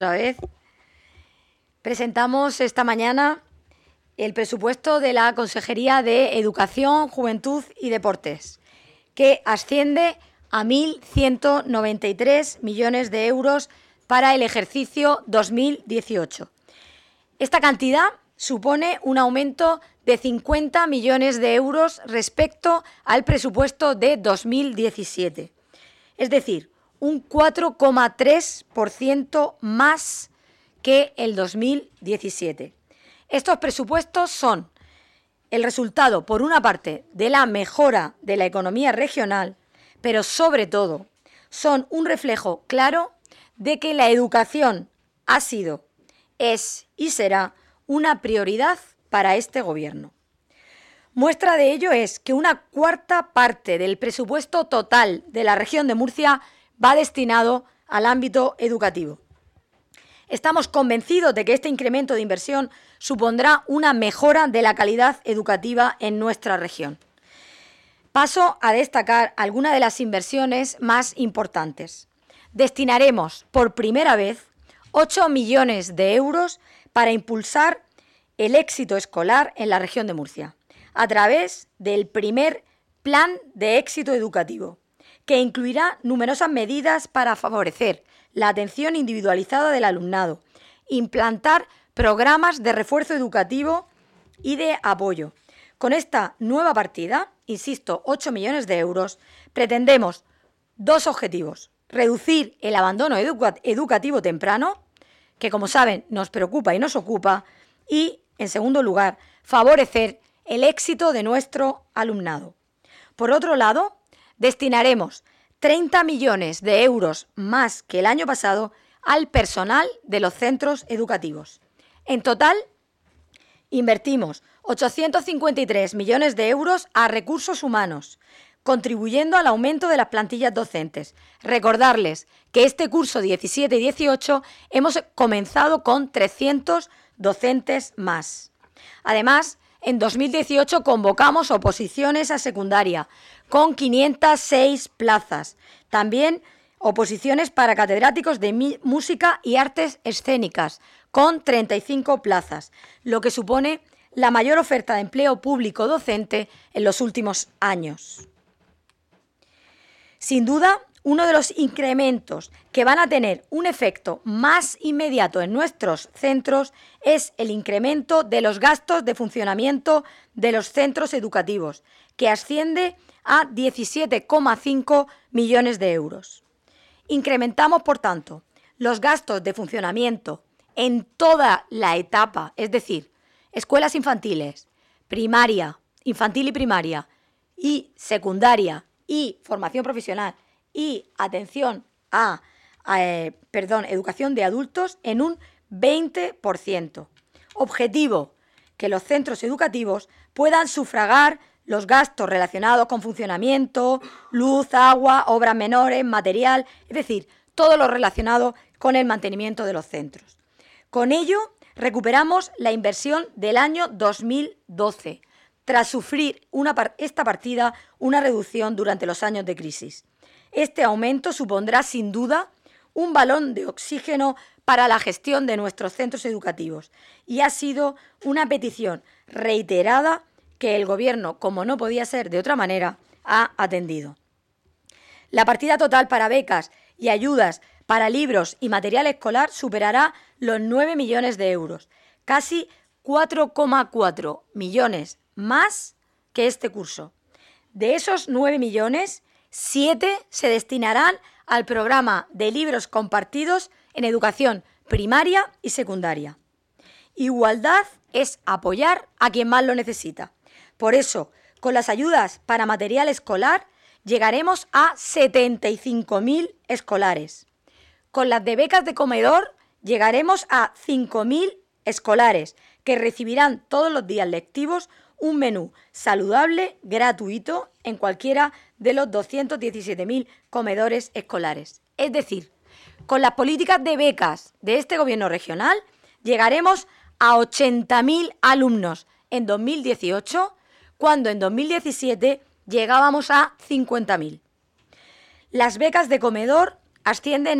Otra vez presentamos esta mañana el presupuesto de la Consejería de Educación, Juventud y Deportes, que asciende a 1.193 millones de euros para el ejercicio 2018. Esta cantidad supone un aumento de 50 millones de euros respecto al presupuesto de 2017. Es decir, un 4,3% más que el 2017. Estos presupuestos son el resultado, por una parte, de la mejora de la economía regional, pero sobre todo son un reflejo claro de que la educación ha sido, es y será una prioridad para este Gobierno. Muestra de ello es que una cuarta parte del presupuesto total de la región de Murcia va destinado al ámbito educativo. Estamos convencidos de que este incremento de inversión supondrá una mejora de la calidad educativa en nuestra región. Paso a destacar algunas de las inversiones más importantes. Destinaremos por primera vez 8 millones de euros para impulsar el éxito escolar en la región de Murcia, a través del primer Plan de Éxito Educativo, que incluirá numerosas medidas para favorecer la atención individualizada del alumnado, implantar programas de refuerzo educativo y de apoyo. Con esta nueva partida, insisto, 8 millones de euros, pretendemos dos objetivos: reducir el abandono educativo temprano, que como saben nos preocupa y nos ocupa, y, en segundo lugar, favorecer el éxito de nuestro alumnado. Por otro lado, destinaremos 30 millones de euros más que el año pasado al personal de los centros educativos. En total, invertimos 853 millones de euros a recursos humanos, contribuyendo al aumento de las plantillas docentes. Recordarles que este curso 17 y 18 hemos comenzado con 300 docentes más. Además, en 2018 convocamos oposiciones a secundaria con 506 plazas. También oposiciones para catedráticos de música y artes escénicas con 35 plazas, lo que supone la mayor oferta de empleo público docente en los últimos años. Sin duda, uno de los incrementos que van a tener un efecto más inmediato en nuestros centros es el incremento de los gastos de funcionamiento de los centros educativos, que asciende a 17,5 millones de euros. Incrementamos, por tanto, los gastos de funcionamiento en toda la etapa, es decir, escuelas infantiles, primaria, infantil y primaria, y secundaria, y formación profesional, y atención a educación de adultos en un 20%. Objetivo: que los centros educativos puedan sufragar los gastos relacionados con funcionamiento, luz, agua, obras menores, material, es decir, todo lo relacionado con el mantenimiento de los centros. Con ello, recuperamos la inversión del año 2012, tras sufrir esta partida una reducción durante los años de crisis. Este aumento supondrá, sin duda, un balón de oxígeno para la gestión de nuestros centros educativos y ha sido una petición reiterada que el Gobierno, como no podía ser de otra manera, ha atendido. La partida total para becas y ayudas para libros y material escolar superará los 9 millones de euros, casi 4,4 millones más que este curso. De esos 9 millones, 7 se destinarán al programa de libros compartidos en educación primaria y secundaria. Igualdad es apoyar a quien más lo necesita. Por eso, con las ayudas para material escolar, llegaremos a 75.000 escolares. Con las de becas de comedor, llegaremos a 5.000 escolares que recibirán todos los días lectivos un menú saludable, gratuito, en cualquiera de los 217.000 comedores escolares. Es decir, con las políticas de becas de este Gobierno regional, llegaremos a 80.000 alumnos en 2018, cuando en 2017 llegábamos a 50.000. Las becas de comedor ascienden a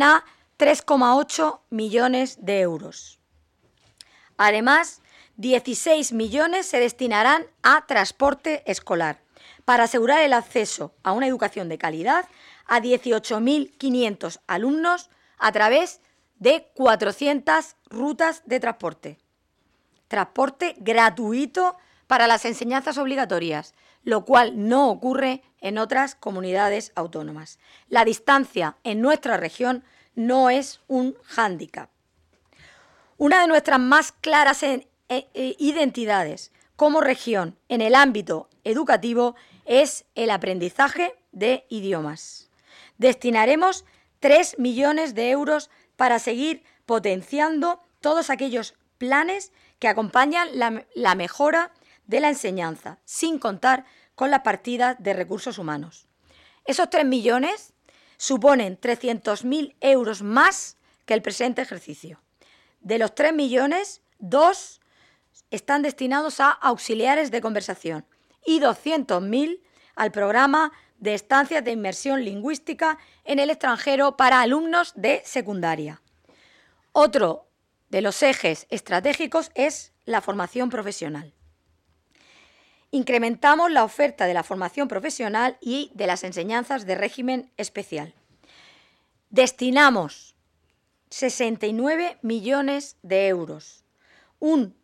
3,8 millones de euros. Además, 16 millones se destinarán a transporte escolar para asegurar el acceso a una educación de calidad a 18.500 alumnos a través de 400 rutas de transporte. Transporte gratuito para las enseñanzas obligatorias, lo cual no ocurre en otras comunidades autónomas. La distancia en nuestra región no es un hándicap. Una de nuestras más claras identidades como región en el ámbito educativo es el aprendizaje de idiomas. Destinaremos 3 millones de euros para seguir potenciando todos aquellos planes que acompañan la mejora de la enseñanza, sin contar con las partidas de recursos humanos. Esos 3 millones suponen 300.000 euros más que el presente ejercicio. De los 3 millones, 2 están destinados a auxiliares de conversación y 200.000 al programa de estancias de inmersión lingüística en el extranjero para alumnos de secundaria. Otro de los ejes estratégicos es la formación profesional. Incrementamos la oferta de la formación profesional y de las enseñanzas de régimen especial. Destinamos 69 millones de euros, un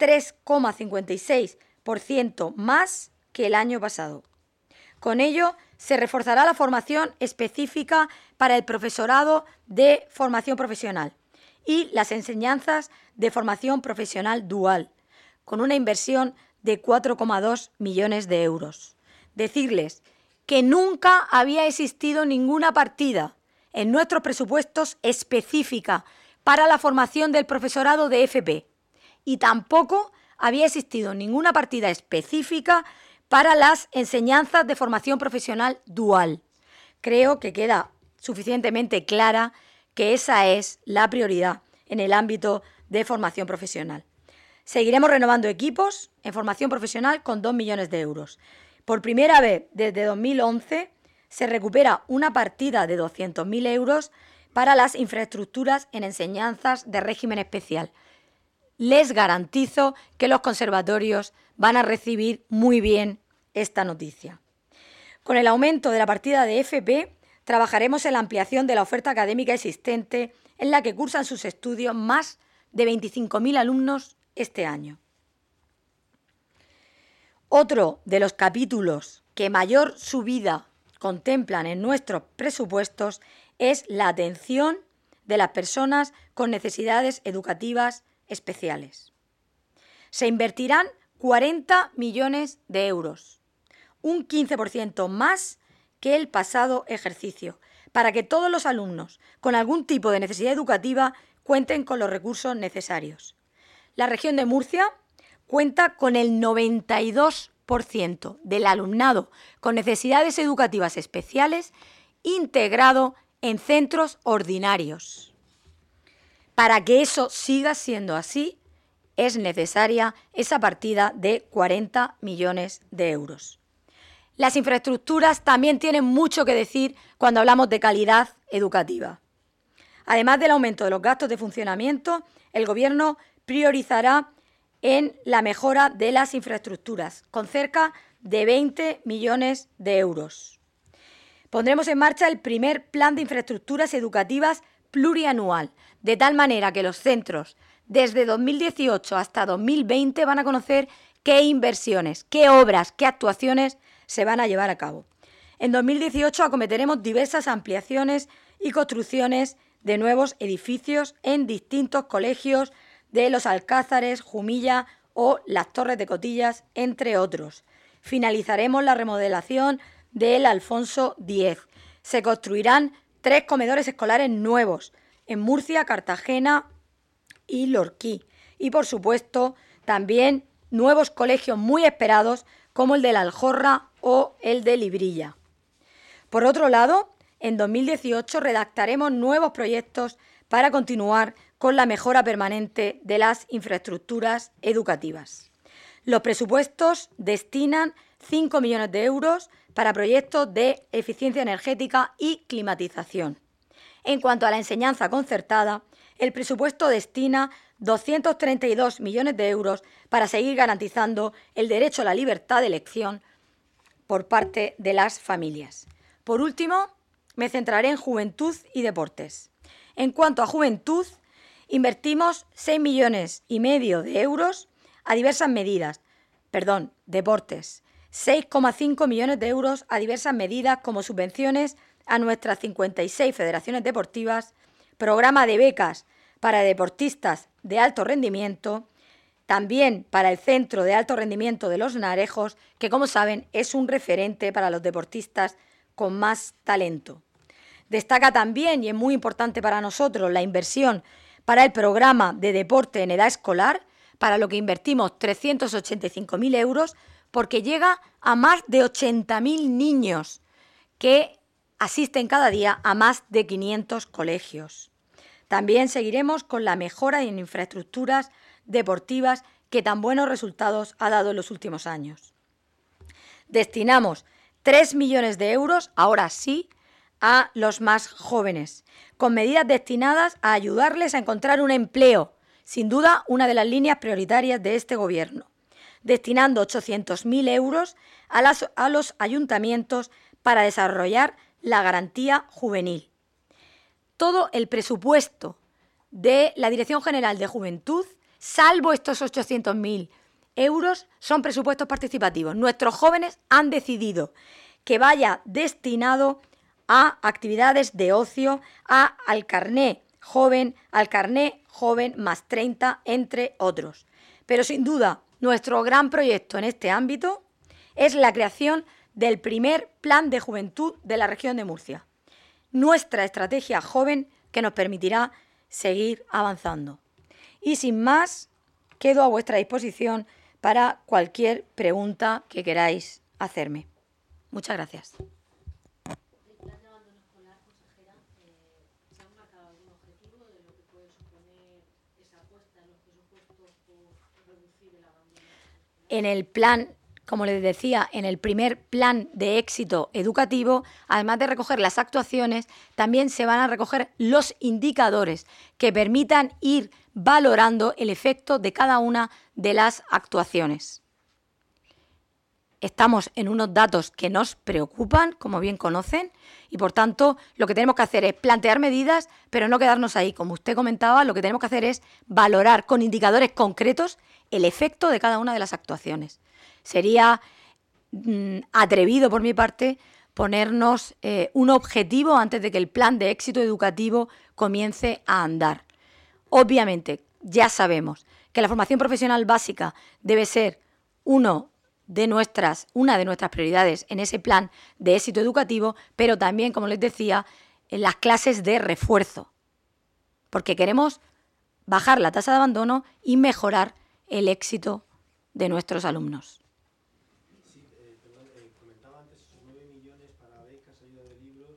3,56% más que el año pasado. Con ello, se reforzará la formación específica para el profesorado de formación profesional y las enseñanzas de formación profesional dual, con una inversión de 4,2 millones de euros. Decirles que nunca había existido ninguna partida en nuestros presupuestos específica para la formación del profesorado de FP y tampoco había existido ninguna partida específica para las enseñanzas de formación profesional dual. Creo que queda suficientemente clara que esa es la prioridad en el ámbito de formación profesional. Seguiremos renovando equipos en formación profesional con 2 millones de euros. Por primera vez desde 2011 se recupera una partida de 200.000 euros para las infraestructuras en enseñanzas de régimen especial. Les garantizo que los conservatorios van a recibir muy bien esta noticia. Con el aumento de la partida de FP, trabajaremos en la ampliación de la oferta académica existente en la que cursan sus estudios más de 25.000 alumnos este año. Otro de los capítulos que mayor subida contemplan en nuestros presupuestos es la atención de las personas con necesidades educativas especiales. Se invertirán 40 millones de euros, un 15% más que el pasado ejercicio, para que todos los alumnos con algún tipo de necesidad educativa cuenten con los recursos necesarios. La región de Murcia cuenta con el 92% del alumnado con necesidades educativas especiales integrado en centros ordinarios. Para que eso siga siendo así, es necesaria esa partida de 40 millones de euros. Las infraestructuras también tienen mucho que decir cuando hablamos de calidad educativa. Además del aumento de los gastos de funcionamiento, el Gobierno priorizará en la mejora de las infraestructuras, con cerca de 20 millones de euros. Pondremos en marcha el primer plan de infraestructuras educativas plurianual, de tal manera que los centros desde 2018 hasta 2020 van a conocer qué inversiones, qué obras, qué actuaciones se van a llevar a cabo. En 2018 acometeremos diversas ampliaciones y construcciones de nuevos edificios en distintos colegios de Los Alcázares, Jumilla o Las Torres de Cotillas, entre otros. Finalizaremos la remodelación del Alfonso X. Se construirán 3 comedores escolares nuevos en Murcia, Cartagena y Lorquí. Y, por supuesto, también nuevos colegios muy esperados como el de La Aljorra o el de Librilla. Por otro lado, en 2018 redactaremos nuevos proyectos para continuar con la mejora permanente de las infraestructuras educativas. Los presupuestos destinan 5 millones de euros para proyectos de eficiencia energética y climatización. En cuanto a la enseñanza concertada, el presupuesto destina 232 millones de euros para seguir garantizando el derecho a la libertad de elección por parte de las familias. Por último, me centraré en juventud y deportes. En cuanto a juventud, invertimos 6,5 millones de euros a diversas medidas. Deportes. 6,5 millones de euros a diversas medidas como subvenciones a nuestras 56 federaciones deportivas, programa de becas para deportistas de alto rendimiento, también para el Centro de Alto Rendimiento de Los Narejos, que como saben es un referente para los deportistas con más talento. Destaca también, y es muy importante para nosotros, la inversión para el programa de deporte en edad escolar, para lo que invertimos 385.000 euros, porque llega a más de 80.000 niños que asisten cada día a más de 500 colegios. También seguiremos con la mejora en infraestructuras deportivas que tan buenos resultados ha dado en los últimos años. Destinamos 3 millones de euros, ahora sí, a los más jóvenes, con medidas destinadas a ayudarles a encontrar un empleo, sin duda una de las líneas prioritarias de este Gobierno, destinando 800.000 euros a los ayuntamientos para desarrollar la garantía juvenil. Todo el presupuesto de la Dirección General de Juventud, salvo estos 800.000 euros, son presupuestos participativos. Nuestros jóvenes han decidido que vaya destinado a actividades de ocio, al carné joven más 30, entre otros. Pero sin duda, nuestro gran proyecto en este ámbito es la creación del primer plan de juventud de la región de Murcia. Nuestra estrategia joven que nos permitirá seguir avanzando. Y sin más, quedo a vuestra disposición para cualquier pregunta que queráis hacerme. Muchas gracias. En el plan, como les decía, en el primer plan de éxito educativo, además de recoger las actuaciones, también se van a recoger los indicadores que permitan ir valorando el efecto de cada una de las actuaciones. Estamos en unos datos que nos preocupan, como bien conocen, y por tanto lo que tenemos que hacer es plantear medidas, pero no quedarnos ahí. Como usted comentaba, lo que tenemos que hacer es valorar con indicadores concretos el efecto de cada una de las actuaciones. Sería atrevido por mi parte ponernos un objetivo antes de que el plan de éxito educativo comience a andar. Obviamente, ya sabemos que la formación profesional básica debe ser una de nuestras prioridades en ese plan de éxito educativo, pero también, como les decía, en las clases de refuerzo, porque queremos bajar la tasa de abandono y mejorar el éxito de nuestros alumnos. Sí, comentaba antes esos 9 millones para becas, ayuda de libros,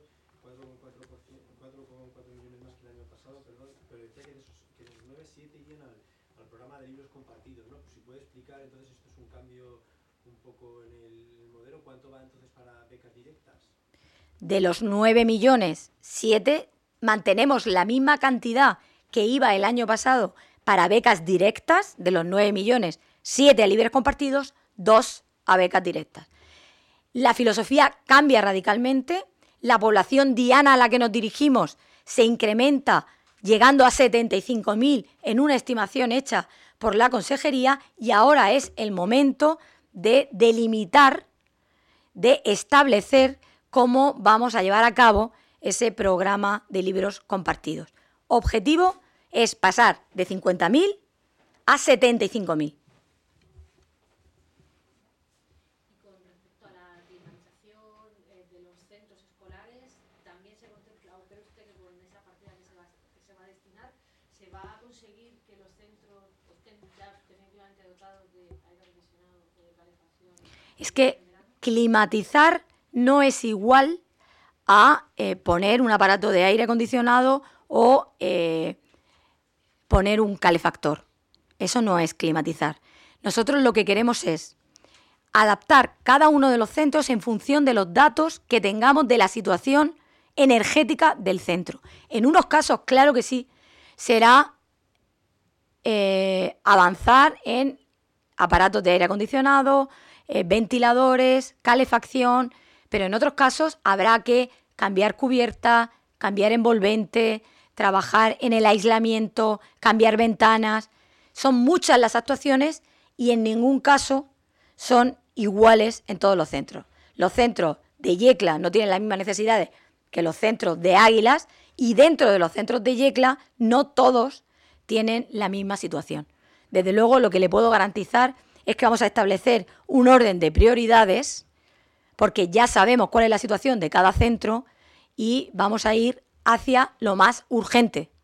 4,4 millones más que el año pasado, pero decía que esos 9, 7 irían al programa de libros compartidos, ¿no? Pues si puede explicar, entonces esto es un cambio un poco en el modelo, ¿cuánto va entonces para becas directas? De los 9 millones, 7 mantenemos la misma cantidad que iba el año pasado para becas directas. De los 9 millones, 7 a libros compartidos, 2 a becas directas. La filosofía cambia radicalmente, la población diana a la que nos dirigimos se incrementa llegando a 75.000 en una estimación hecha por la Consejería, y ahora es el momento de delimitar, de establecer cómo vamos a llevar a cabo ese programa de libros compartidos. Objetivo es pasar de 50.000 a 75.000. Y con respecto a la climatización de los centros escolares, también se contempla, o cree usted que con esa partida que se va a destinar, se va a conseguir que los centros estén ya definitivamente dotados de aire acondicionado o de calefacción? Es que climatizar no es igual a poner un aparato de aire acondicionado o poner un calefactor. Eso no es climatizar. Nosotros lo que queremos es adaptar cada uno de los centros en función de los datos que tengamos de la situación energética del centro. En unos casos, claro que sí, será avanzar en aparatos de aire acondicionado, ventiladores, calefacción, pero en otros casos habrá que cambiar cubierta, cambiar envolvente, trabajar en el aislamiento, cambiar ventanas. Son muchas las actuaciones y en ningún caso son iguales en todos los centros. Los centros de Yecla no tienen las mismas necesidades que los centros de Águilas y dentro de los centros de Yecla no todos tienen la misma situación. Desde luego, lo que le puedo garantizar es que vamos a establecer un orden de prioridades porque ya sabemos cuál es la situación de cada centro y vamos a ir hacia lo más urgente.